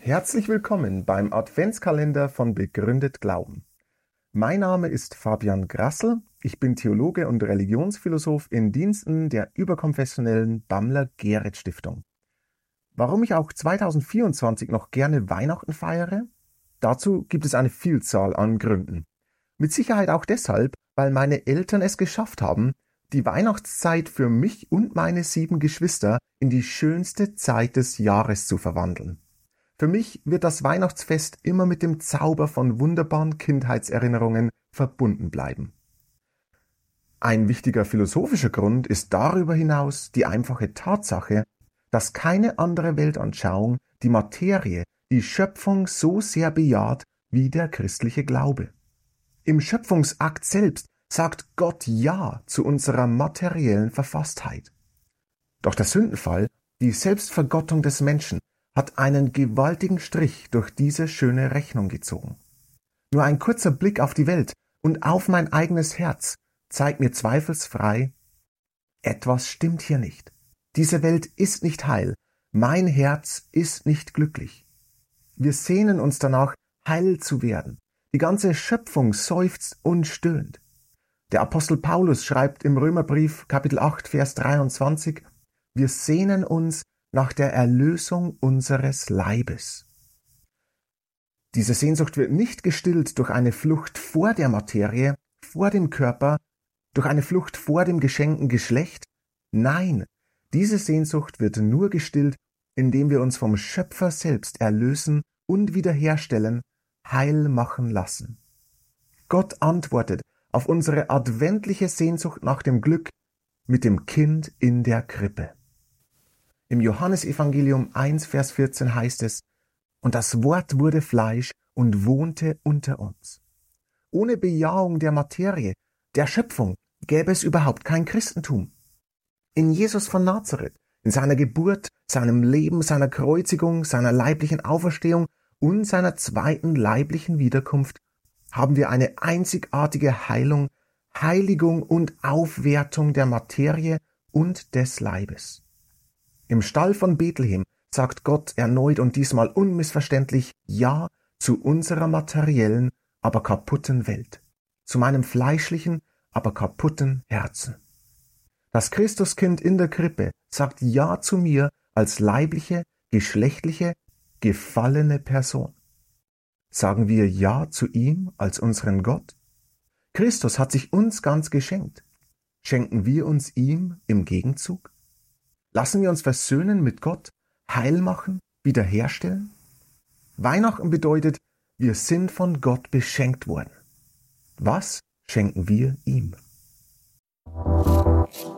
Herzlich willkommen beim Adventskalender von Begründet Glauben. Mein Name ist Fabian Grassl, ich bin Theologe und Religionsphilosoph in Diensten der überkonfessionellen Dammler-Gereth-Stiftung. Warum ich auch 2024 noch gerne Weihnachten feiere? Dazu gibt es eine Vielzahl an Gründen. Mit Sicherheit auch deshalb, weil meine Eltern es geschafft haben, die Weihnachtszeit für mich und meine 7 Geschwister in die schönste Zeit des Jahres zu verwandeln. Für mich wird das Weihnachtsfest immer mit dem Zauber von wunderbaren Kindheitserinnerungen verbunden bleiben. Ein wichtiger philosophischer Grund ist darüber hinaus die einfache Tatsache, dass keine andere Weltanschauung die Materie, die Schöpfung so sehr bejaht wie der christliche Glaube. Im Schöpfungsakt selbst sagt Gott Ja zu unserer materiellen Verfasstheit. Doch der Sündenfall, die Selbstvergottung des Menschen, hat einen gewaltigen Strich durch diese schöne Rechnung gezogen. Nur ein kurzer Blick auf die Welt und auf mein eigenes Herz zeigt mir zweifelsfrei, etwas stimmt hier nicht. Diese Welt ist nicht heil, mein Herz ist nicht glücklich. Wir sehnen uns danach, heil zu werden. Die ganze Schöpfung seufzt und stöhnt. Der Apostel Paulus schreibt im Römerbrief Kapitel 8, Vers 23, wir sehnen uns nach der Erlösung unseres Leibes. Diese Sehnsucht wird nicht gestillt durch eine Flucht vor der Materie, vor dem Körper, durch eine Flucht vor dem geschenkten Geschlecht. Nein, diese Sehnsucht wird nur gestillt, indem wir uns vom Schöpfer selbst erlösen und wiederherstellen, heil machen lassen. Gott antwortet auf unsere adventliche Sehnsucht nach dem Glück mit dem Kind in der Krippe. Im Johannesevangelium 1, Vers 14 heißt es, und das Wort wurde Fleisch und wohnte unter uns. Ohne Bejahung der Materie, der Schöpfung, gäbe es überhaupt kein Christentum. In Jesus von Nazareth, in seiner Geburt, seinem Leben, seiner Kreuzigung, seiner leiblichen Auferstehung und seiner zweiten leiblichen Wiederkunft haben wir eine einzigartige Heilung, Heiligung und Aufwertung der Materie und des Leibes. Im Stall von Bethlehem sagt Gott erneut und diesmal unmissverständlich Ja zu unserer materiellen, aber kaputten Welt, zu meinem fleischlichen, aber kaputten Herzen. Das Christuskind in der Krippe sagt Ja zu mir als leibliche, geschlechtliche, gefallene Person. Sagen wir Ja zu ihm als unseren Gott? Christus hat sich uns ganz geschenkt. Schenken wir uns ihm im Gegenzug? Lassen wir uns versöhnen mit Gott, heil machen, wiederherstellen? Weihnachten bedeutet, wir sind von Gott beschenkt worden. Was schenken wir ihm?